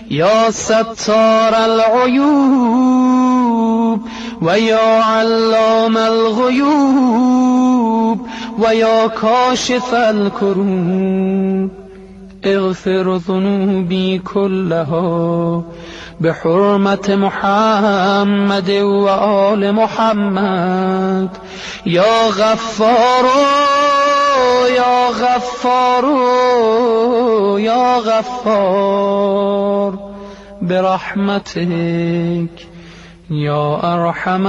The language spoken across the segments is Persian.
یا ستار العیوب و یا علام الغیوب و یا کاشف الکروب اغفر ذنوبی کلها بحرمت محمد و آل محمد یا غفار یا غفار یا غفار برحمتک یا ارحم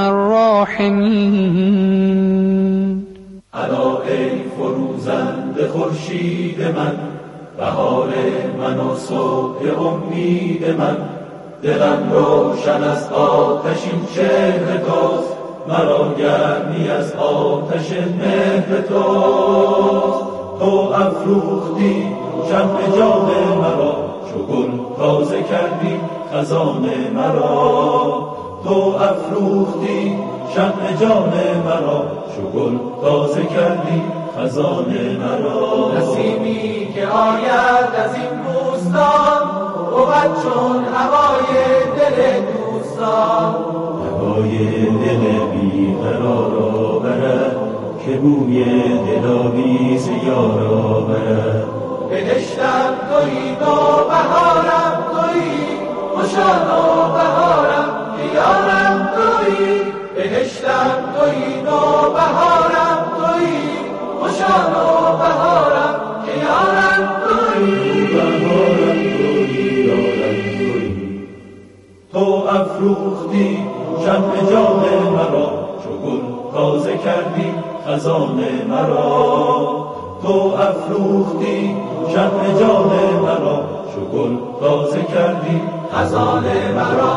الراحمین. الا ای فروزنده خورشید من، بهار من و صبح امید من، دلم روشن از آتشین چهره توست، مرا گرمی از آتش مهر توست. تو افروختی شمع جان مرا، چو گل تازه کردی خزان مرا. تو افروختی شمع جان مرا، چو گل تازه کردی خزان مرا. نسیمی که آید از این بوستان، بود چون هوای دل دوستان. هوای دل بیقرار آورد، که بوی دلاویز یار آورد. بهشتم تویی و بهارم تویی، خوشا نوبهارم که یارم تویی. بهشتم تویی و بهارم تویی، خوشا نوبهارم که یارم تویی. بهارم تویی یارم تویی. تو افروختی شمع جان مرا، چو گل تازه کردی خزان مرا. تو افروختی شمع جان مرا، چو گل تازه کردی خزان مرا.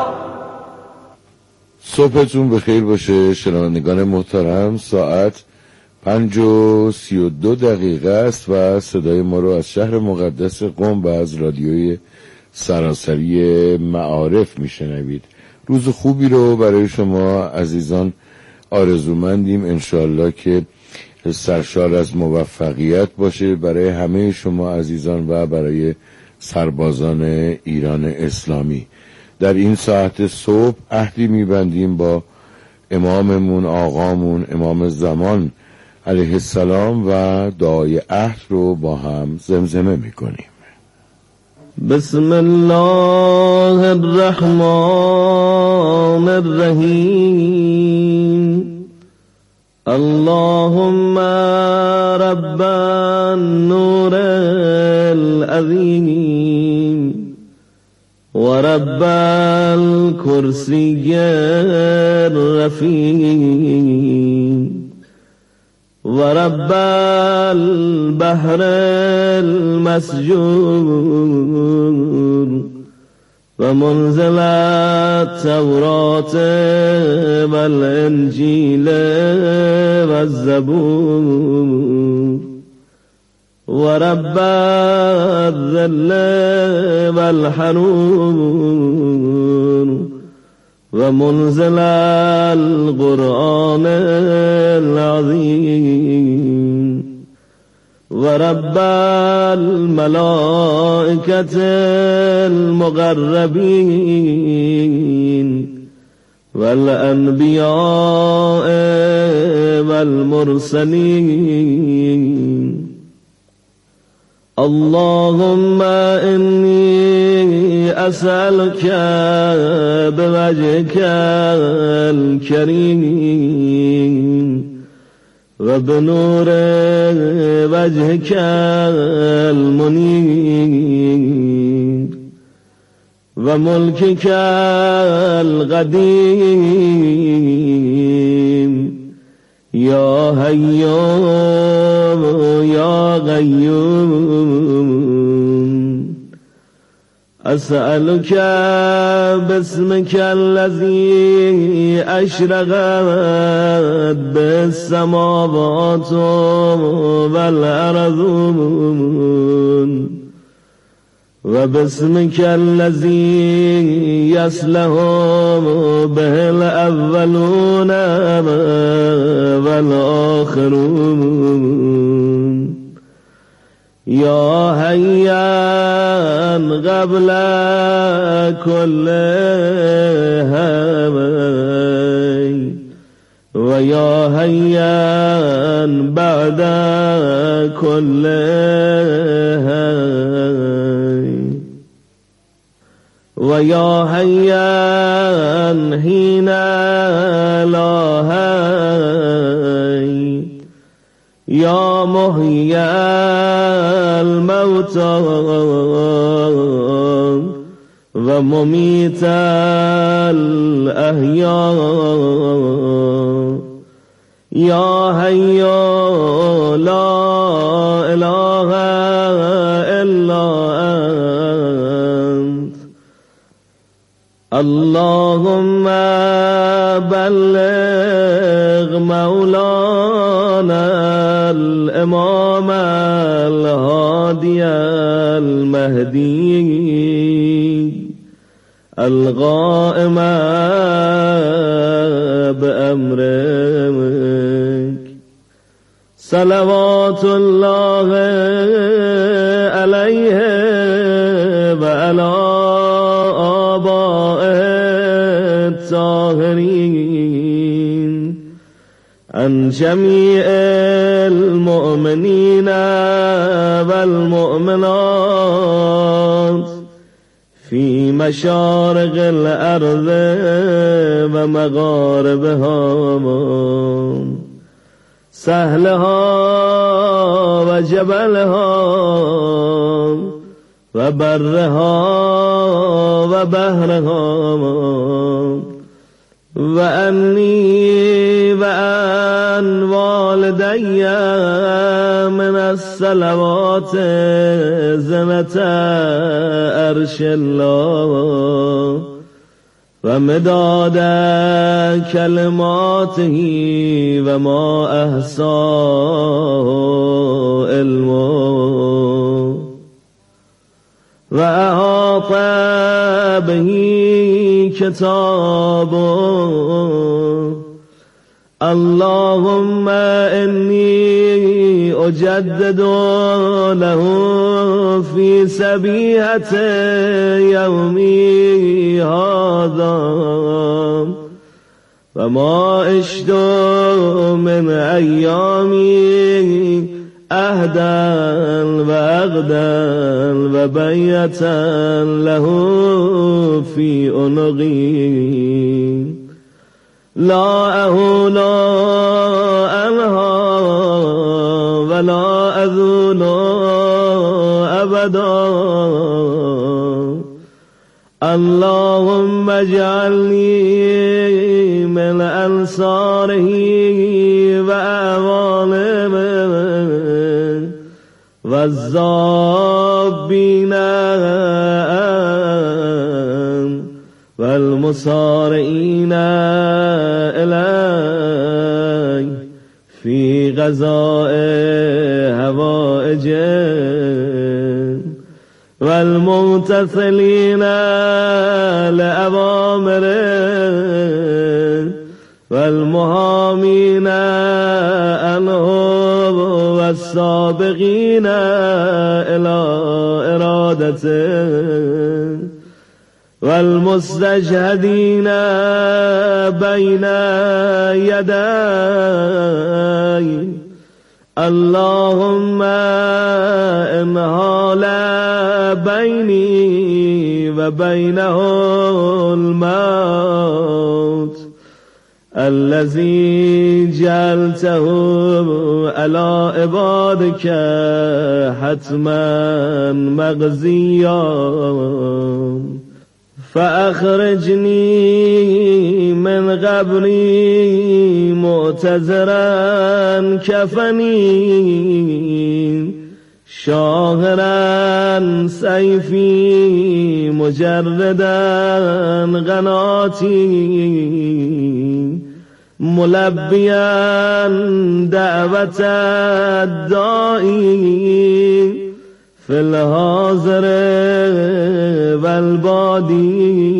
صبحتون بخیر باشه شنوندگان محترم. ساعت 5:32 است و صدای ما رو از شهر مقدس قم و از رادیوی سراسری معارف میشنوید. روز خوبی رو برای شما عزیزان آرزومندیم، انشالله که سرشار از موفقیت باشه برای همه شما عزیزان و برای سربازان ایران اسلامی. در این ساعت صبح عهدی میبندیم با اماممون، آقامون، امام زمان علیه السلام و دعای عهد رو با هم زمزمه میکنیم. بسم الله الرحمن الرحیم. اللهم رب النور العظیم و رب الکرسی الرفیع و رب البحر المسجور و منزل التوراة و الانجیل و الزبور و رب الظل و الحرور و منزل القرآن العظیم و رب الملائکة المقربین و الانبیاء و المرسلین. اللهم إني أسألك بوجهك الكريم وبنور وجهك المنير وملكك القديم يا حي يا قيوم أسألك باسمك الذي أشرقت بالسماوات والأرض وباسمك الذي يصلح به الأولون والآخرون يا هيا قبل كل همي ويا هيا بعد كل همي ويا هيا حين لا هي يا محيي الموتى ومميت الأحياء يا حي لا إله إلا أنت اللهم بلغ مولانا الإمام الهادي المهدي القائم بأمرك صلوات الله عليه وعلى آبائه الطاهرين عن جميع المؤمنين والمؤمنات في مشارق الأرض ومغاربها سهلها وجبلها وبرها وبحرها وأني وأن والدي من الصلوات زنة عرش الله ومداد كلماته وما أحصاه علمه وأحاط به كتابه اللهم إني أجدد له في سبيحة يومي هذا وما عشت من أيامي أهدا وأغدا وبيتا له في عنقي لا أهون عنها ولا أذون أبدا اللهم اجعلني من أنصاره وأعوانه والذابين والمصارعين إلي في غزاء هوائجهم والممتثلين لأوامره والمهامين عنه والسابقين إلى إرادته والمستجهدين بين يدي اللهم إن حال بيني وبينه الموت الذي جعلته على عبادك حتما مقضيا فأخرجني من قبري معتذرا كفني شاهرا سيفي مجردا غناتي ملبيا دعوة الداعي في الحاضر والبادي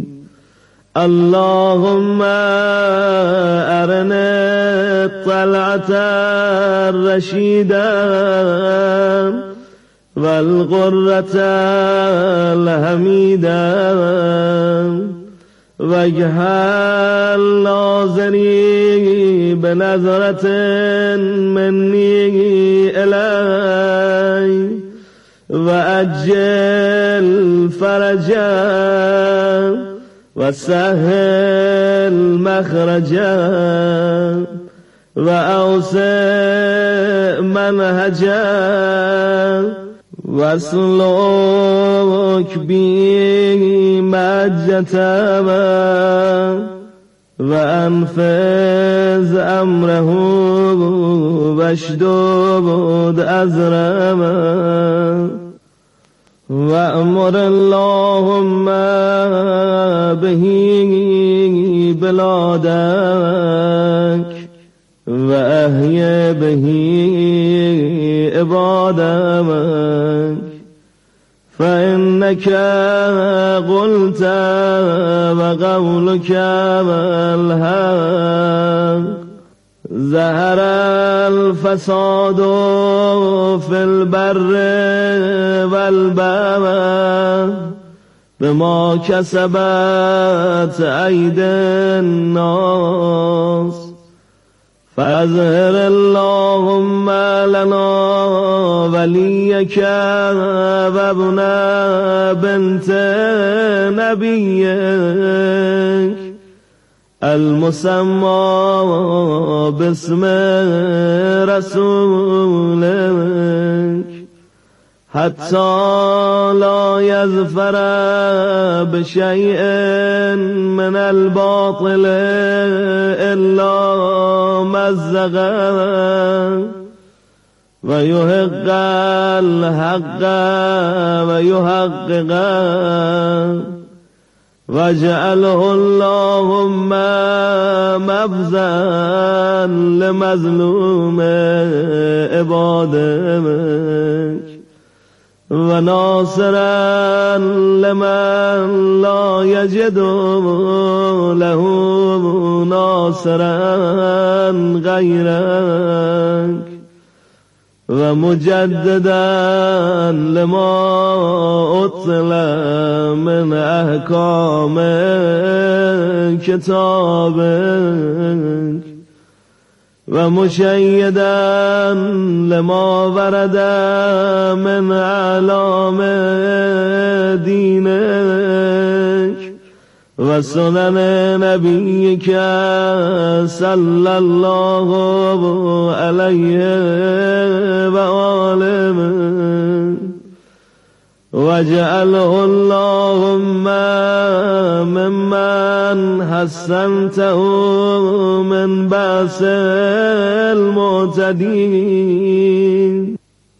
اللهم أرنا الطلعة الشفاعة الرشيدا والغرة الحميدا وجه الناظري بنظرة مني إلي وأجل فرجا وسهل مخرجا وأوسع منهجا واسلك بي مجتبا وأنفذ أمره واشدد أزرما وأمر اللهم به بلادك وأحيي به عبادك فإنك قلت وقولك الحق ظهر الفساد في البر والبحر بما كسبت أيدي الناس فأظهر اللهم لنا وليك وابن بنت نبيك المسمى باسم رسولك حتى لا يظفر بشيء من الباطل إلا مزغا ويحق الحق ويحققا واجعله اللهم مفزا لمظلوم عبادك وناصرا لمن لا يجد له ناصرا غيرك ومجددا لما أطل من أحكام كتابك ومشيدا لما ورد من أعلام دينك وسنن نبيك صلى الله عليه وآله واجعله اللهم ممن حسنته من بأس المعتدين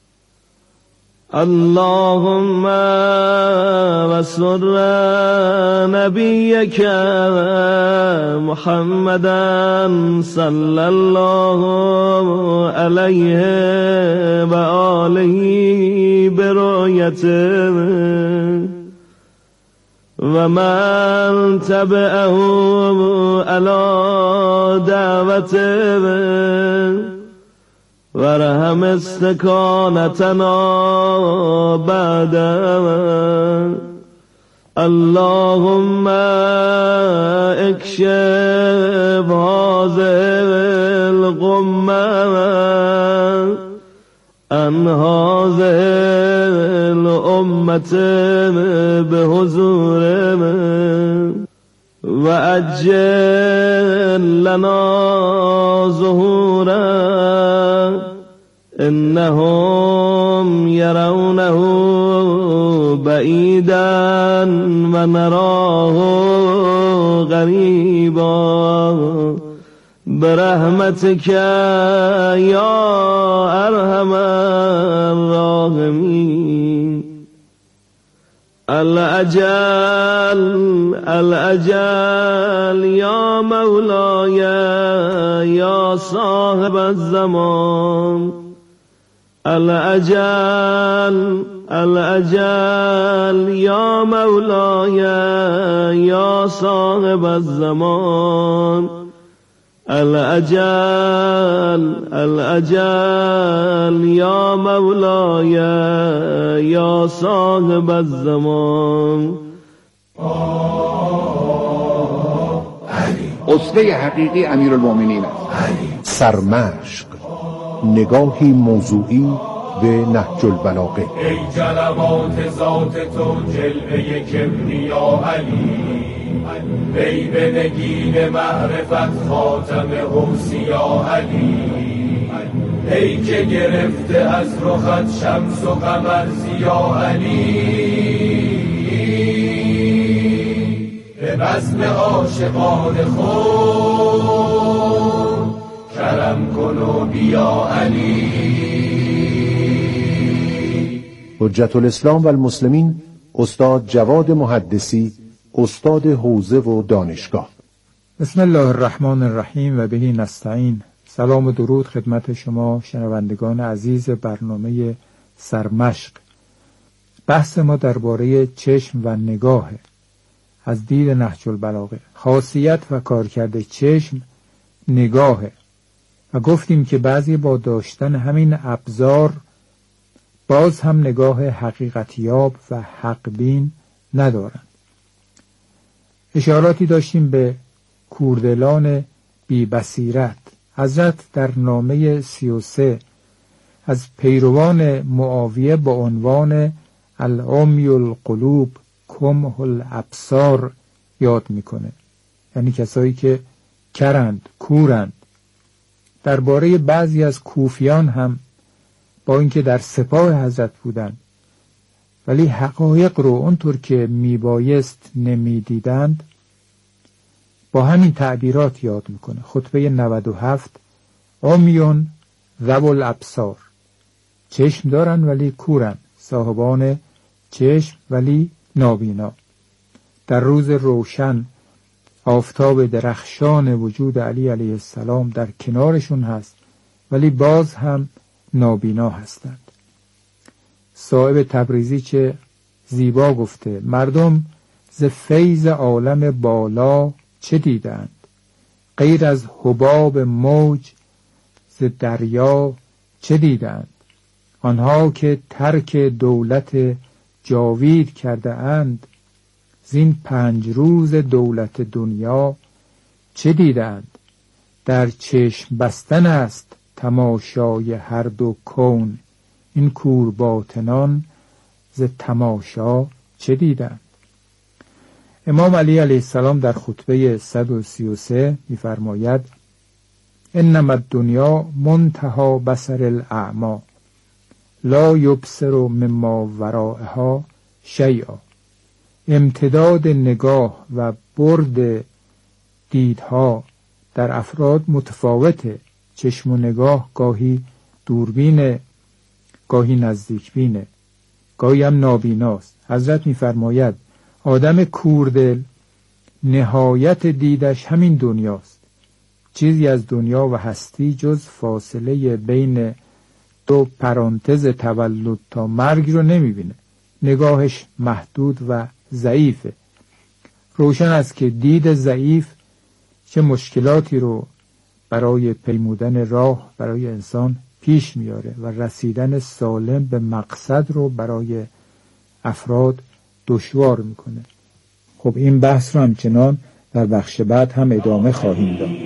اللهم وسر نبيك محمدا صلى الله عليه وآله برؤيته ومن تبعه على دعوته وارحم استكانتنا بعد اللهم اكشف هذه الغمة عن هذه الأمة بحضورنا وأجل لنا ظهورا إنهم يرونه بعيدا ونراه غريبا برحمتك يا أرحم الراحمين الأجل يا مولاي يا صاحب الزمان الأجل يا مولاي يا صاحب الزمان الأجل الأجل یا مولای یا صاحب الزمان. اسوه حقیقی امیرالمومنین است. سرمشق، نگاهی موضوعی به نهج البلاغه. ای جلوات ذات تو جلوه کبریا علی، ای به نگین معرفت خاتم حوصیا علی، ای که گرفته از رخت شمس و قمر ضیا علی، به بزم عاشقان خود کرم کن و بیا علی. حجت الاسلام و المسلمین استاد جواد محدثی، استاد حوزه و دانشگاه. بسم الله الرحمن الرحیم و بهی نستعین. سلام و درود خدمت شما شنوندگان عزیز برنامه سرمشق. بحث ما درباره چشم و نگاه از دید نهج البلاغه. خاصیت و کارکرد چشم نگاهه و گفتیم که بعضی با داشتن همین ابزار باز هم نگاه حقیقتیاب و حقبین ندارند. اشاراتی داشتیم به کوردلان بی بصیرت. حضرت در نامه 33 از پیروان معاویه با عنوان العمی القلوب کمح الابصار یاد میکنه، یعنی کسایی که کرند، کورند. درباره بعضی از کوفیان هم با اینکه در سپاه حضرت بودند ولی حقایق رو اونطور که میبایست نمیدیدند، با همین تعبیرات یاد میکنه. خطبه 97 عمیون ذو الابصار، چشم دارن ولی کورن، صاحبان چشم ولی نابینا. در روز روشن آفتاب درخشان وجود علی علیه السلام در کنارشون هست ولی باز هم نابینا هستند. صاحب تبریزی چه زیبا گفته: مردم ز فیض عالم بالا چه دیدند، غیر از حباب موج ز دریا چه دیدند. آنها که ترک دولت جاوید کرده اند، زین 5 روز دولت دنیا چه دیدند. در چشم بستن است تماشای هر دو کون، این کور باطنان ز تماشا چه دیدند. امام علی علیه السلام در خطبه 133 می‌فرماید: انما الدنیا منتهى بصر الاعمی لا یبصر مما وراءها شیئا. امتداد نگاه و برد دیدها در افراد متفاوته. چشم و نگاه گاهی دوربینه، گاهی نزدیکبینه، گاهی هم نابیناست. حضرت می‌فرماید آدم کوردل نهایت دیدش همین دنیاست. چیزی از دنیا و هستی جز فاصله بین 2 پرانتز تولد تا مرگ رو نمیبینه. نگاهش محدود و ضعیفه. روشن است که دید ضعیف چه مشکلاتی رو برای پیمودن راه برای انسان پیش میاره و رسیدن سالم به مقصد رو برای افراد دشوار میکنه. خب این بحث رو همچنان در بخش بعد هم ادامه خواهیم داد.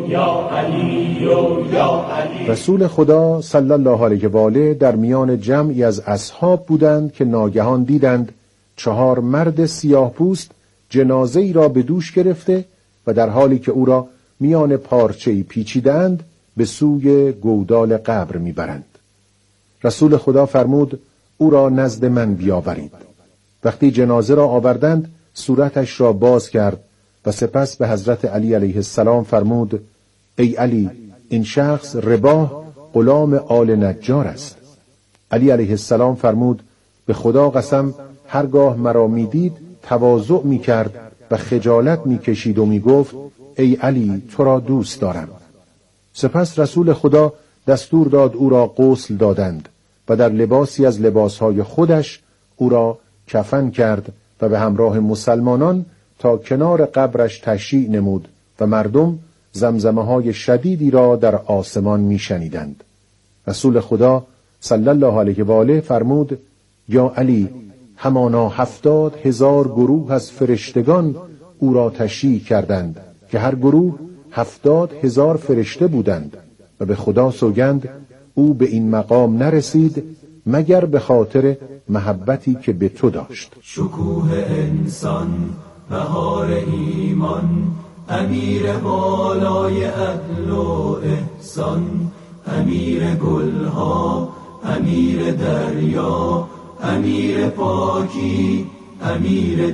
رسول خدا صلی الله علیه و آله در میان جمعی از اصحاب بودند که ناگهان دیدند 4 مرد سیاه پوست جنازه‌ای را به دوش گرفته و در حالی که او را میان پارچه‌ای پیچیدند به سوی گودال قبر میبرند. رسول خدا فرمود او را نزد من بیاورید. وقتی جنازه را آوردند صورتش را باز کرد و سپس به حضرت علی علیه السلام فرمود: ای علی، این شخص رباح غلام آل نجار است. علی علیه السلام فرمود: به خدا قسم هرگاه مرا میدید تواضع میکرد و خجالت میکشید و میگفت ای علی، تو را دوست دارم. سپس رسول خدا دستور داد او را غسل دادند و در لباسی از لباسهای خودش او را کفن کرد و به همراه مسلمانان تا کنار قبرش تشییع نمود و مردم زمزمه های شدیدی را در آسمان می شنیدند. رسول خدا صلی الله علیه و آله فرمود: یا علی، همانا 70,000 گروه از فرشتگان او را تشییع کردند که هر گروه 70,000 فرشته بودند و به خدا سوگند او به این مقام نرسید مگر به خاطر محبتی که به تو داشت. شکوه انسان، بهار ایمان، امیر بالای عدل و احسان، امیر گلها، امیر دریا، امیر پاکی، امیر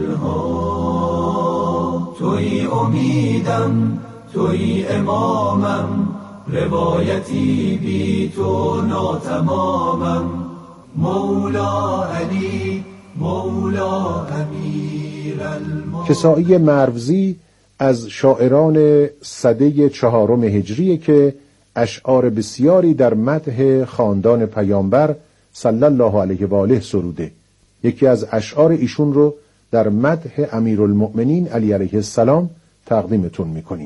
دلها. توی امیدم، توی امامم، روایتی بی تو ناتمامم. مولا علی، مولا امیر المومنین. کسائی مروزی از شاعران سده 4 هجری که اشعار بسیاری در مدح خاندان پیامبر صلی الله علیه و آله سروده. یکی از اشعار ایشون رو در مدح امیرالمؤمنین علی علیه السلام تقدیمتون میکنیم.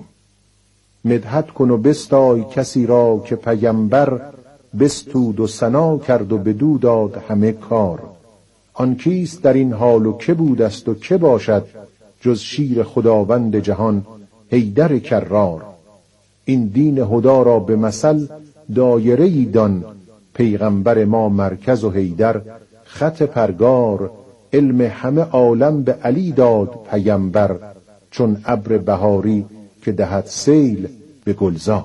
مدحت کن و بستای کسی را که پیامبر بستود و ثنا کرد و بدو داد همه کار. آن کیست در این حال و که بود است و که باشد جز شیر خداوند جهان حیدر کرار. این دین هدا را به مثل دایره‌ای دان، پیغمبر ما مرکز و حیدر خط پرگار. علم همه عالم به علی داد پیامبر، چون ابر بهاری که دهد سیل به گلزار.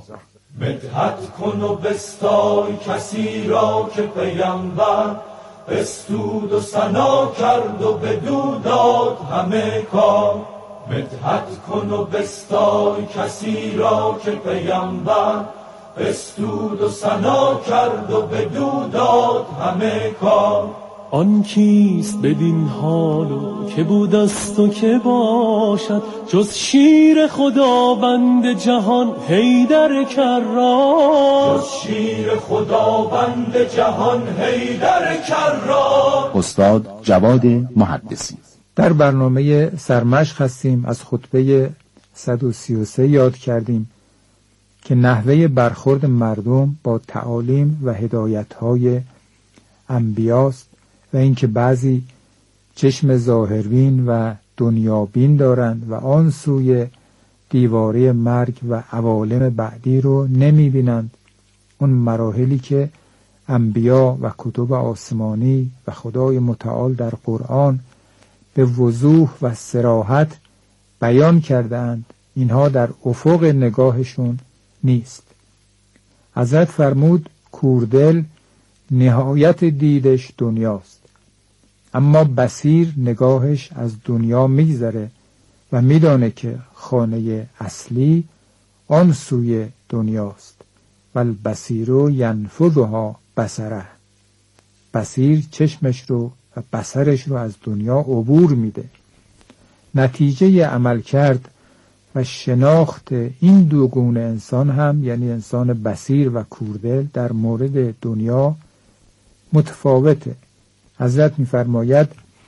مدحت کن و بستای کسی را که پیامبر بستود و ثنا کرد و بدو داد همه کار. مدحت کن و بستای کسی را که پیامبر بستود و ثنا کرد و بدو داد همه کار. آن کیست بدین حال و که بود است و که باشد جز شیر خداوند جهان حیدر کرار. جز شیر خداوند جهان حیدر کرار. استاد جواد محدثی. در برنامه سرمشق هستیم. از خطبه 133 یاد کردیم که نحوه برخورد مردم با تعالیم و هدایت‌های انبیاست و اینکه بعضی چشم ظاهربین و دنیابین دارند و آن سوی دیواره مرگ و عوالم بعدی رو نمی بینند. اون مراحلی که انبیا و کتب آسمانی و خدای متعال در قرآن به وضوح و صراحت بیان کردند، اینها در افق نگاهشون نیست. حضرت فرمود کوردل نهایت دیدش دنیاست، اما بصیر نگاهش از دنیا میگذره و میدانه که خانه اصلی آن سوی دنیاست. والبصیر ینفذها بصره. بصیر چشمش رو و بصرش رو از دنیا عبور میده. نتیجه عمل کرد و شناخت این دو گونه انسان هم، یعنی انسان بصیر و کوردل، در مورد دنیا متفاوته. حضرت می‌فرماید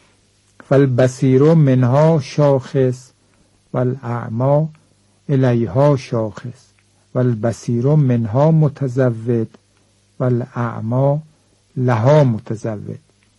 فالبصیر منها شاخص والاعمی الیها شاخص والبصیر منها متزود والاعمی لها متزود.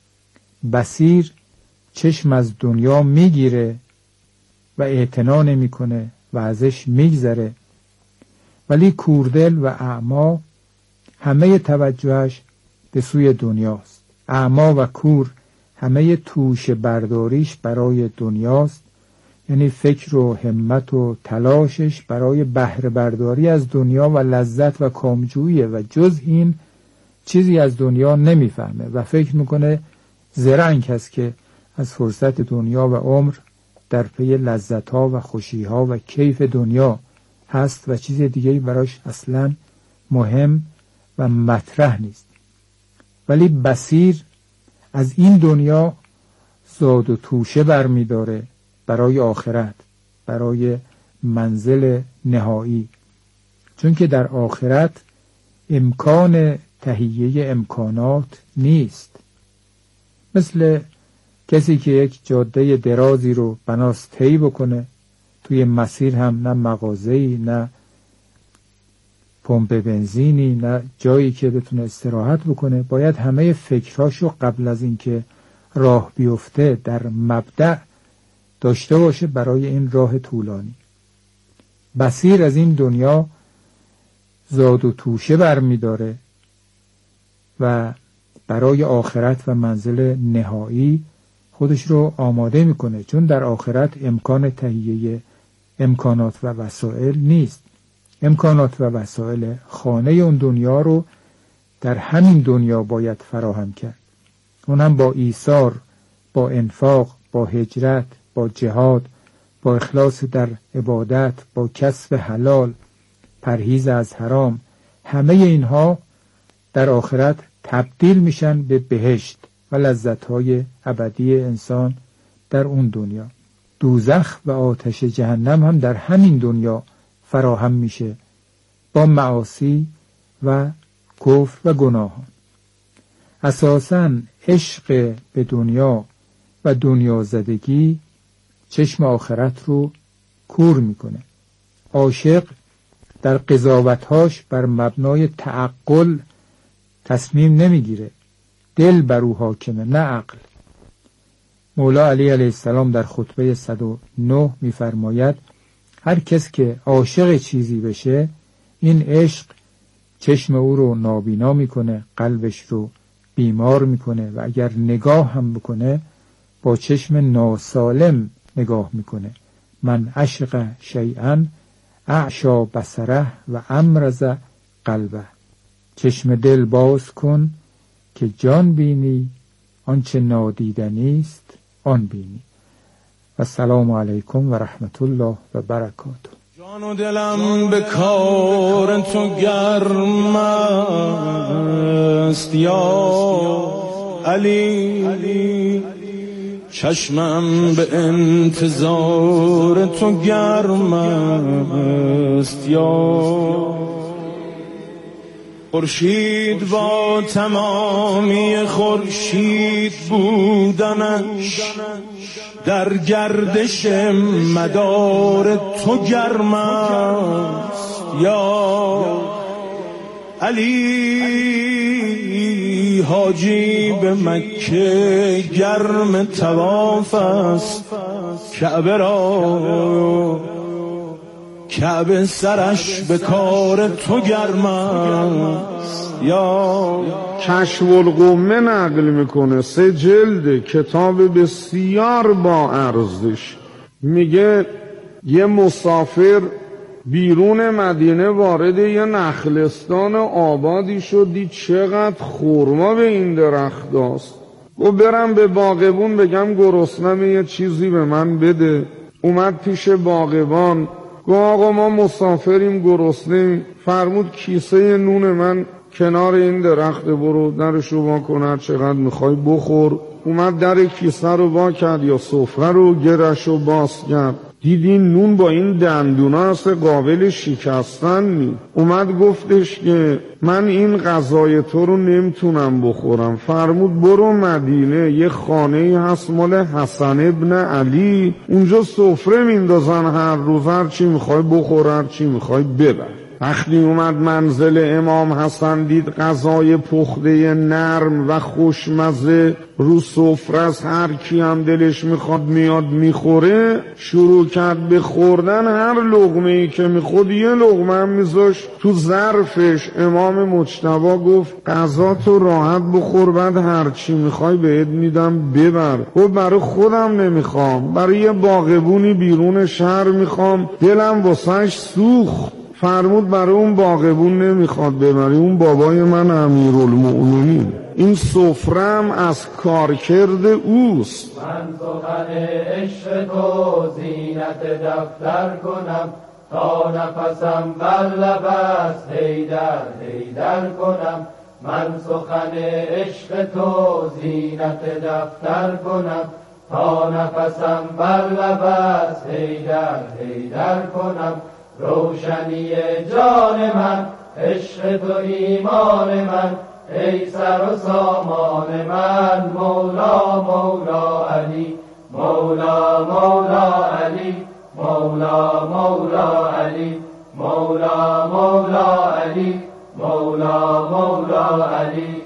بصیر چشم از دنیا میگیره و اعتنا نمیکنه و ازش میگذره، ولی کوردل و اعمی همه توجهش به سوی دنیاست. اعمی و کور همه توش برداریش برای دنیاست، یعنی فکر و همت و تلاشش برای بهره برداری از دنیا و لذت و کامجویی و جز این چیزی از دنیا نمیفهمه و فکر میکنه زرنگ هست که از فرصت دنیا و عمر در پی لذت‌ها و خوشی‌ها و کیف دنیا هست و چیز دیگری براش اصلاً مهم و مطرح نیست. ولی بصیر از این دنیا زاد و توشه برمی‌داره برای آخرت، برای منزل نهایی، چون که در آخرت امکان تهیه امکانات نیست. مثل کسی که یک جاده درازی رو بناست طی بکنه توی مسیر هم نه مغازه‌ای، نه پمپ بنزینی، نه جایی که بتونه استراحت بکنه. باید همه فکراشو قبل از اینکه راه بیفته در مبدأ داشته باشه برای این راه طولانی. بصیر از این دنیا زاد و توشه برمی‌داره و برای آخرت و منزل نهایی خودش رو آماده میکنه، چون در آخرت امکان تهیه امکانات و وسایل نیست. امکانات و وسایل خانه اون دنیا رو در همین دنیا باید فراهم کرد، اون هم با ایثار، با انفاق، با هجرت، با جهاد، با اخلاص در عبادت، با کسب حلال، پرهیز از حرام. همه اینها در آخرت تبدیل میشن به بهشت و لذت‌های ابدی انسان در اون دنیا. دوزخ و آتش جهنم هم در همین دنیا فراهم میشه با معاصی و کفر و گناهان. اساساً عشق به دنیا و دنیا زدگی چشم آخرت رو کور میکنه. عاشق در قضاوتهاش بر مبنای تعقل تصمیم نمیگیره، دل بر او حاکمه نه عقل. مولا علی علیه السلام در خطبه 109 میفرماید هر کس که عاشق چیزی بشه، این عشق چشم او رو نابینا میکنه، قلبش رو بیمار میکنه و اگر نگاه هم بکنه با چشم ناسالم نگاه میکنه. من عشق شیئا اعشا بصره و امرز قلبه. چشم دل باز کن که جان بینی، آنچه نادیدنی است آن بینی. و السلام علیکم و رحمت الله و برکاته. جان و دلم به کار تو گرم است یا علی، چشمم به انتظار تو گرم است یا خورشید. با تمامی خورشید بودنش در گردش مدار تو گرم است یا علی. حاجی به مکه گرم طواف است، کعبه را کعبه سرش به کار تو گرم است یا کشف القمه نقل میکنه، 3 جلد کتاب بسیار با ارزش. میگه یه مسافر بیرون مدینه وارد یه نخلستان آبادی شد، دید چقدر خرما به این درخت است. گفت برم به باغبون بگم گرسنم یه چیزی به من بده. اومد پیش باغبان، گفت آقا ما مسافریم گرسنه‌ایم. فرمود کیسه نون من کنار این درخت، برو درشو وا کن، هر چقدر میخوای بخور. اومد در کیسه رو وا کرد یا سفره رو گرشو باز کرد، دیدی نون با این دندونا هست قابل شکستن نی. اومد گفتش که من این غذای تو رو نمیتونم بخورم. فرمود برو مدینه، یه خانه هست مال حسن ابن علی، اونجا سفره میندازن هر روز، هر چی میخوای بخور، هر چی میخوای ببر. وقتی اومد منزل امام حسن، دید غذای پخته نرم و خوشمزه رو سفره است، هر کی هم دلش میخواد میاد میخوره. شروع کرد به خوردن، هر لقمه‌ای که میخورد یه لقمه هم میذاشت تو ظرفش. امام مجتبی گفت غذا تو راحت بخور، بعد هر چی میخوای بهت میدم ببر. گفت برای خودم نمیخوام، برای یه باغبونی بیرون شهر میخوام، دلم واسش سوخت. فرمود برای اون باغبون نمیخواد ببری، اون بابای من امیرالمؤمنین. این سفرم از کارکرد اوست. من سخن عشق تو زینت دفتر کنم، تا نفسم بر لب است حیدر حیدر کنم. من سخن عشق تو زینت دفتر کنم، تا نفسم بر لب است حیدر حیدر کنم. روشنی جان من، عشق تو ایمان من، ای سر و سامان من. مولا مولا علی، مولا مولا علی، مولا مولا مولا علی مولا مولا علی مولا مولا علی